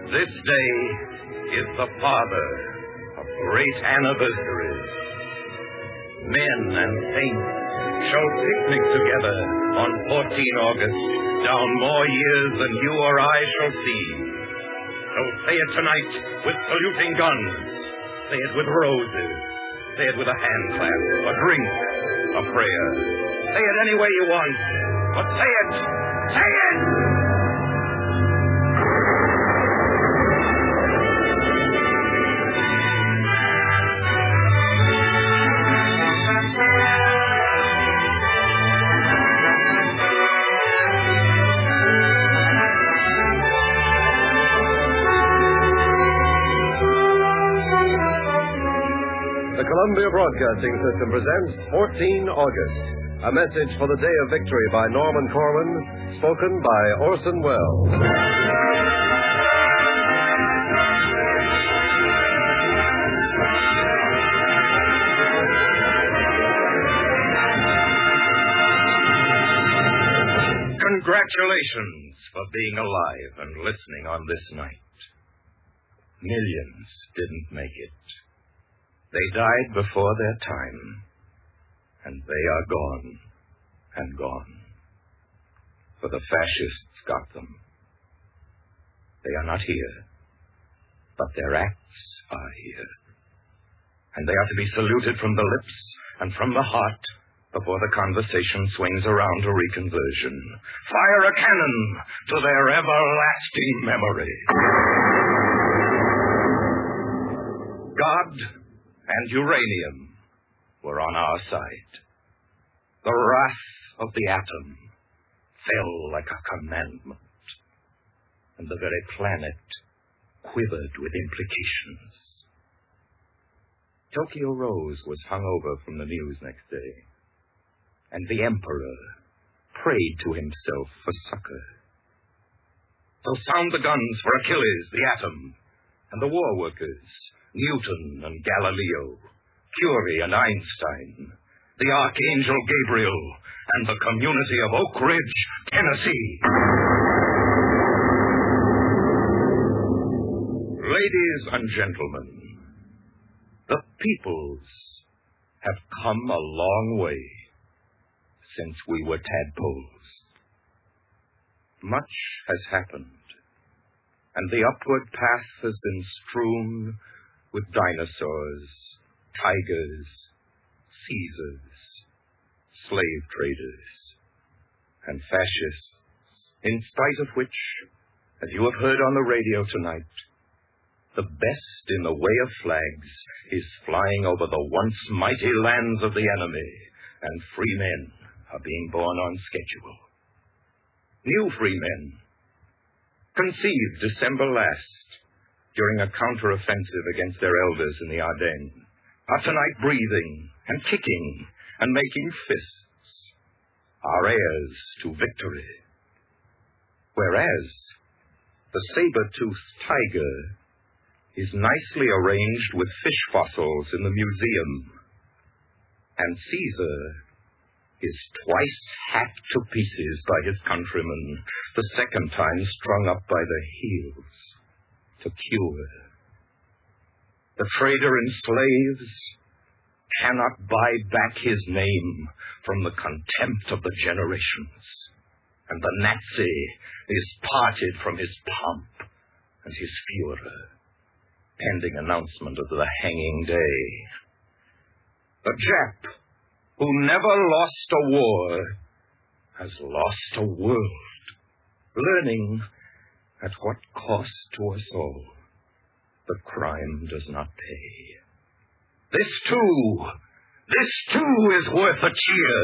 This day is the father of great anniversaries. Men and saints shall picnic together on 14 August, down more years than you or I shall see. So say it tonight with saluting guns. Say it with roses. Say it with a hand clasp, a drink, a prayer. Say it any way you want, but say it! Say it! The Columbia Broadcasting System presents 14 August, a message for the Day of Victory by Norman Corwin, spoken by Orson Welles. Congratulations for being alive and listening on this night. Millions didn't make it. They died before their time, and they are gone and gone. For the fascists got them. They are not here, but their acts are here. And they are to be saluted from the lips and from the heart before the conversation swings around to reconversion. Fire a cannon to their everlasting memory. God and uranium were on our side. The wrath of the atom fell like a commandment, and the very planet quivered with implications. Tokyo Rose was hung over from the news next day, and the emperor prayed to himself for succor. So sound the guns for Achilles, the atom, and the war workers, Newton and Galileo, Curie and Einstein, the Archangel Gabriel, and the community of Oak Ridge, Tennessee. Ladies and gentlemen, the peoples have come a long way since we were tadpoles. Much has happened, and the upward path has been strewn with dinosaurs, tigers, Caesars, slave traders, and fascists, in spite of which, as you have heard on the radio tonight, the best in the way of flags is flying over the once mighty lands of the enemy, and free men are being born on schedule. New free men, conceived December last, during a counteroffensive against their elders in the Ardennes, are tonight breathing and kicking and making fists, are heirs to victory. Whereas the saber-toothed tiger is nicely arranged with fish fossils in the museum, and Caesar is twice hacked to pieces by his countrymen, the second time strung up by the heels to cure. The trader in slaves cannot buy back his name from the contempt of the generations, and the Nazi is parted from his pomp and his furor, pending announcement of the hanging day. The Jap, who never lost a war, has lost a world, learning at what cost to us all the crime does not pay. This too is worth a cheer.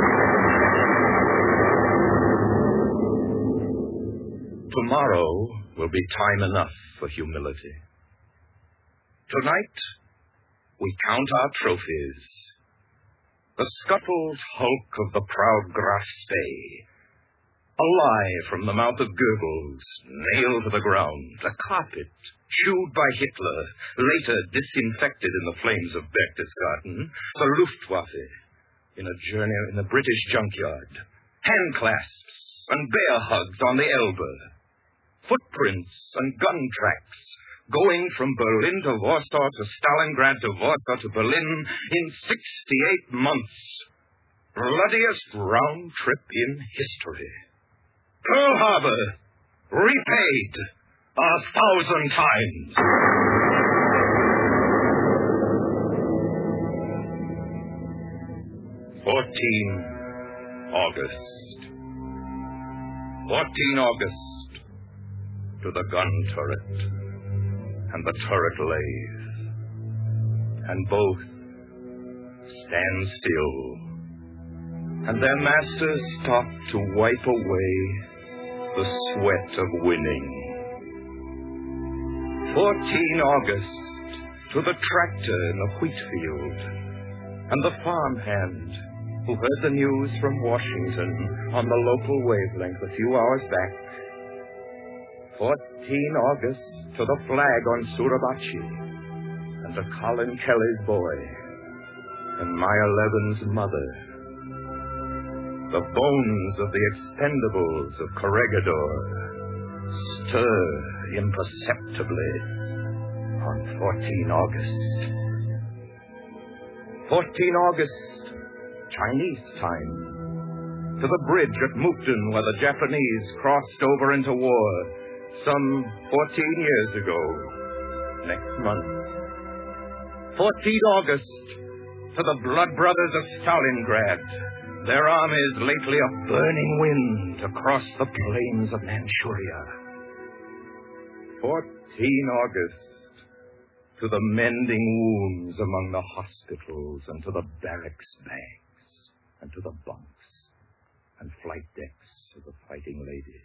Tomorrow will be time enough for humility. Tonight, we count our trophies. The scuttled hulk of the proud Graf Spee, a lie from the mouth of Goebbels, nailed to the ground, a carpet chewed by Hitler, later disinfected in the flames of Berchtesgaden, the Luftwaffe in a journey in the British junkyard, hand clasps and bear hugs on the Elbe, footprints and gun tracks, going from Berlin to Warsaw to Stalingrad to Warsaw to Berlin in 68 months. Bloodiest round trip in history. Pearl Harbor, repaid 1,000 times. August. 14 August, to the gun turret and the turret lathe, and both stand still, and their masters stop to wipe away the sweat of winning. 14 August, to the tractor in the wheat field, and the farmhand who heard the news from Washington on the local wavelength a few hours back. 14 August, to the flag on Suribachi, and to Colin Kelly's boy, and Maya Levin's mother. The bones of the expendables of Corregidor stir imperceptibly on 14 August. 14 August, Chinese time, to the bridge at Mukden where the Japanese crossed over into war some 14 years ago, next month. 14 August, to the blood brothers of Stalingrad, their armies lately a burning wind across the plains of Manchuria. 14 August, to the mending wounds among the hospitals and to the barracks bags and to the bunks and flight decks of the fighting ladies.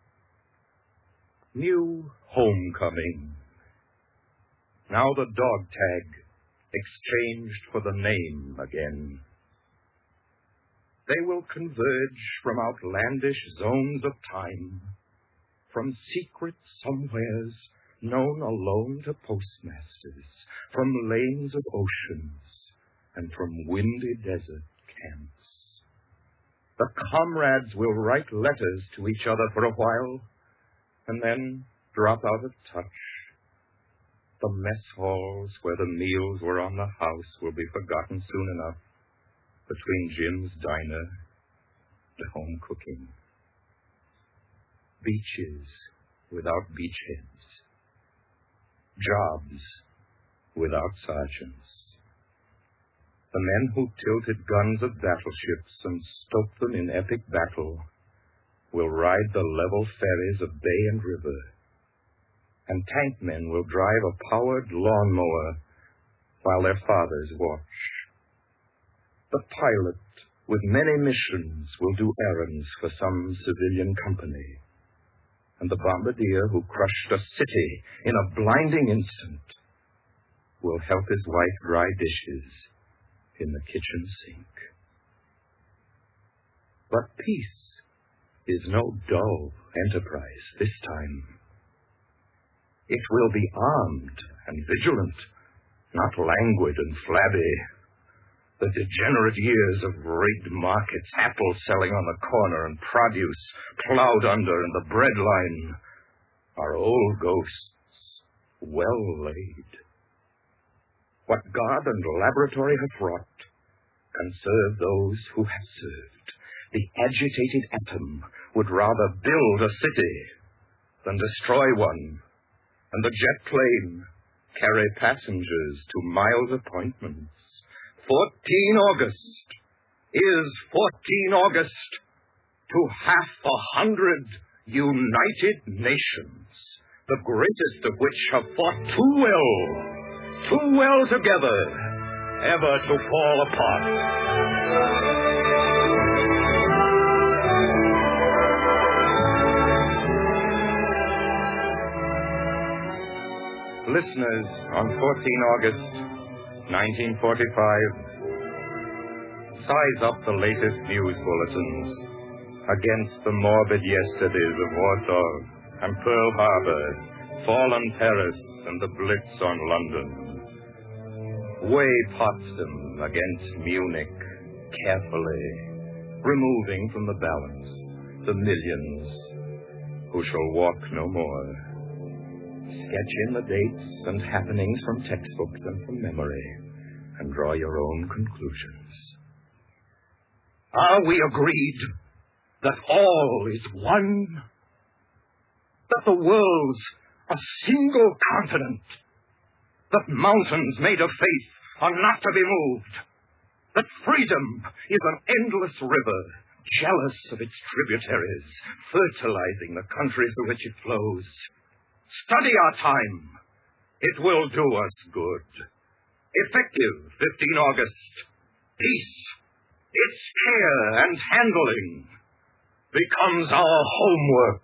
New homecoming. Now the dog tag exchanged for the name again. They will converge from outlandish zones of time, from secret somewheres known alone to postmasters, from lanes of oceans, and from windy desert camps. The comrades will write letters to each other for a while, and then drop out of touch. The mess halls where the meals were on the house will be forgotten soon enough, between Jim's diner and home cooking. Beaches without beachheads. Jobs without sergeants. The men who tilted guns of battleships and stoked them in epic battle will ride the level ferries of bay and river, and tank men will drive a powered lawnmower while their fathers watch. The pilot with many missions will do errands for some civilian company, and the bombardier who crushed a city in a blinding instant will help his wife dry dishes in the kitchen sink. But peace is no dull enterprise this time. It will be armed and vigilant, not languid and flabby. The degenerate years of rigged markets, apples selling on the corner and produce plowed under in the bread line are old ghosts, well laid. What God and laboratory have wrought can serve those who have served. The agitated atom would rather build a city than destroy one, and the jet plane carry passengers to mild appointments. 14 August is 14 August to 100 united nations, the greatest of which have fought too well together, ever to fall apart. Listeners, on 14 August 1945, size up the latest news bulletins against the morbid yesterdays of Warsaw and Pearl Harbor, fallen Paris, and the Blitz on London. Weigh Potsdam against Munich carefully, removing from the balance the millions who shall walk no more. Sketch in the dates and happenings from textbooks and from memory, and draw your own conclusions. Are we agreed that all is one? That the world's a single continent? That mountains made of faith are not to be moved? That freedom is an endless river, jealous of its tributaries, fertilizing the country through which it flows? Study our time. It will do us good. Effective 15 August. Peace, its care and handling, becomes our homework.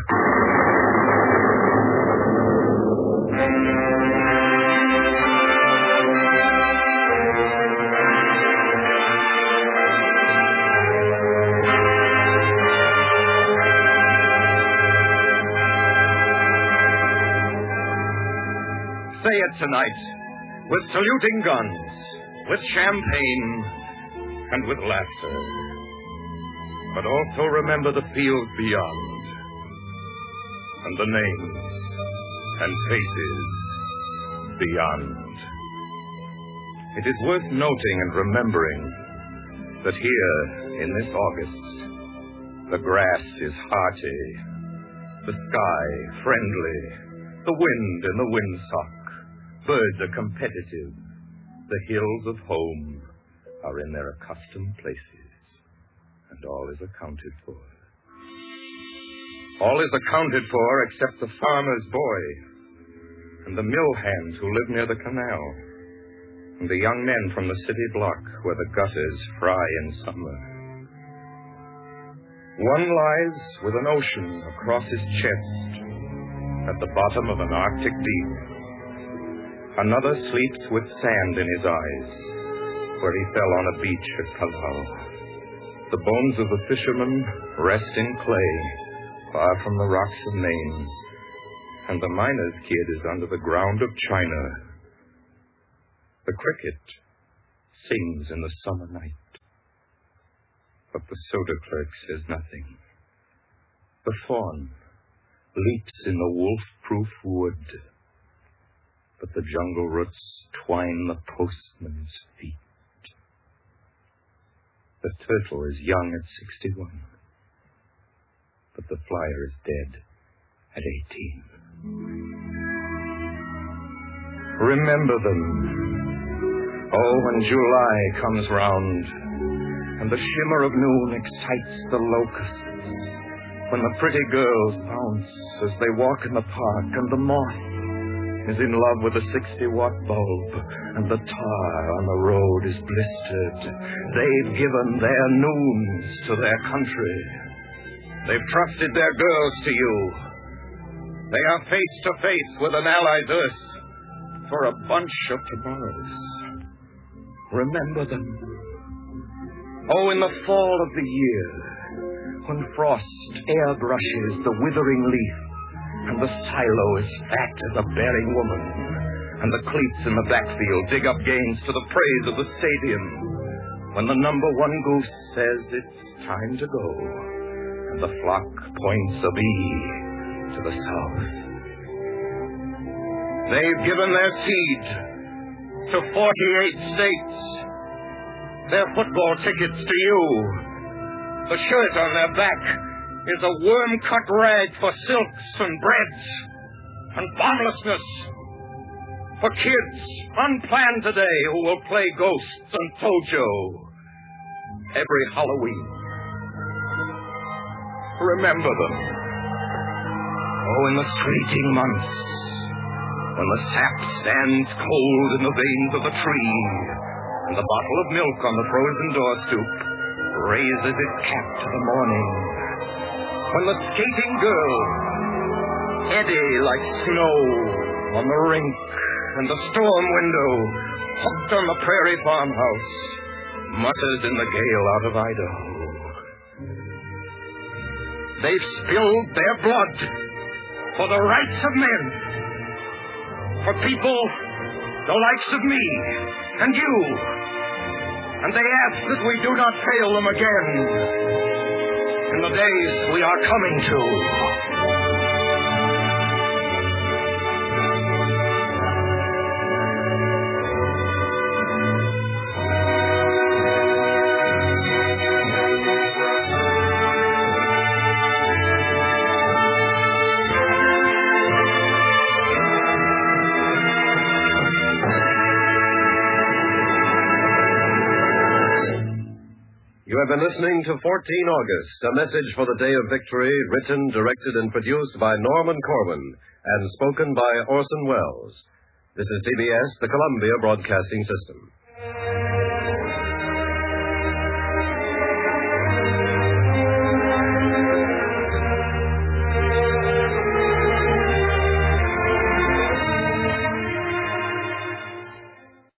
Say it tonight, with saluting guns, with champagne, and with laughter. But also remember the field beyond, and the names and faces beyond. It is worth noting and remembering that here, in this August, the grass is hearty, the sky friendly, the wind in the windsock. Birds are competitive. The hills of home are in their accustomed places, and all is accounted for. All is accounted for except the farmer's boy, and the mill hands who live near the canal, and the young men from the city block where the gutters fry in summer. One lies with an ocean across his chest at the bottom of an Arctic deep. Another sleeps with sand in his eyes, where he fell on a beach at Palau. The bones of the fishermen rest in clay, far from the rocks of Maine, and the miner's kid is under the ground of China. The cricket sings in the summer night, but the soda clerk says nothing. The fawn leaps in the wolf-proof wood, but the jungle roots twine the postman's feet. The turtle is young at 61, but the flyer is dead at 18. Remember them. Oh, when July comes round, and the shimmer of noon excites the locusts, when the pretty girls bounce as they walk in the park, and the moth is in love with a 60-watt bulb, and the tar on the road is blistered. They've given their noons to their country. They've trusted their girls to you. They are face to face with an allied Earth for a bunch of tomorrows. Remember them. Oh, in the fall of the year, when frost airbrushes the withering leaf, and the silo is fat as a bearing woman, and the cleats in the backfield dig up gains to the praise of the stadium, when the number one goose says it's time to go, and the flock points a bee to the south. They've given their seed to 48 states, their football tickets to you. The shirt on their back is a worm-cut rag for silks and breads and bomblessness, for kids unplanned today who will play ghosts and Tojo every Halloween. Remember them. Oh, in the sleeting months, when the sap stands cold in the veins of the tree, and the bottle of milk on the frozen doorstoop raises its cap to the morning, when the skating girls eddy like snow on the rink, and the storm window, hooked on the prairie farmhouse, mutters in the gale out of Idaho. They've spilled their blood for the rights of men, for people the likes of me and you, and they ask that we do not fail them again in the days we are coming to. have been listening to 14 August, a message for the Day of Victory, written, directed, and produced by Norman Corwin, and spoken by Orson Welles. This is CBS, the Columbia Broadcasting System.